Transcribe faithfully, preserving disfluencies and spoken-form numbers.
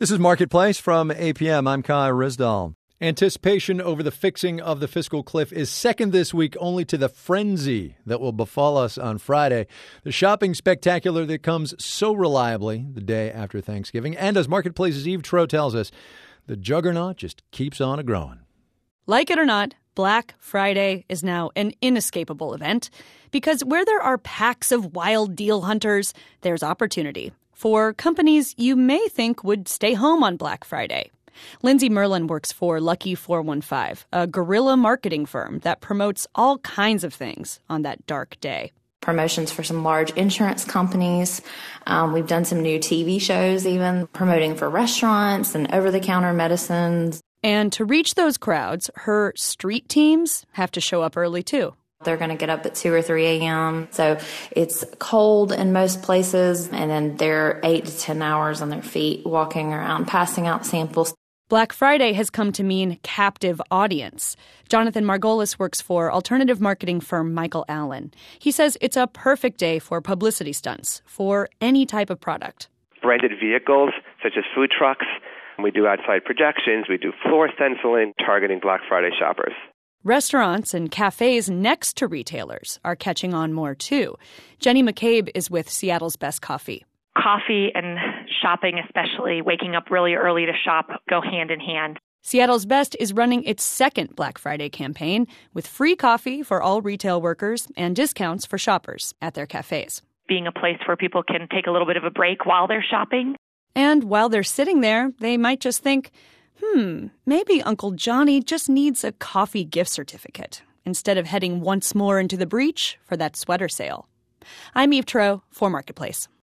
This is Marketplace from A P M. I'm Kai Rizdal. Anticipation over the fixing of the fiscal cliff is second this week only to the frenzy that will befall us on Friday. The shopping spectacular that comes so reliably the day after Thanksgiving. And as Marketplace's Eve Troeh tells us, the juggernaut just keeps on a-growing. Like it or not, Black Friday is now an inescapable event because where there are packs of wild deal hunters, there's opportunity for companies you may think would stay home on Black Friday. Lindsay Merlin works for Lucky four one five, a guerrilla marketing firm that promotes all kinds of things on that dark day. Promotions for some large insurance companies. Um, we've done some new T V shows even, promoting for restaurants and over-the-counter medicines. And to reach those crowds, her street teams have to show up early, too. They're going to get up at two or three a.m. So it's cold in most places, and then they're eight to ten hours on their feet walking around, passing out samples. Black Friday has come to mean captive audience. Jonathan Margolis works for alternative marketing firm Michael Allen. He says it's a perfect day for publicity stunts for any type of product. Branded vehicles, such as food trucks. We do outside projections. We do floor stenciling, targeting Black Friday shoppers. Restaurants and cafes next to retailers are catching on more, too. Jenny McCabe is with Seattle's Best Coffee. Coffee and shopping, especially waking up really early to shop, go hand in hand. Seattle's Best is running its second Black Friday campaign with free coffee for all retail workers and discounts for shoppers at their cafes. Being a place where people can take a little bit of a break while they're shopping. And while they're sitting there, they might just think, hmm, maybe Uncle Johnny just needs a coffee gift certificate instead of heading once more into the breach for that sweater sale. I'm Eve Troeh for Marketplace.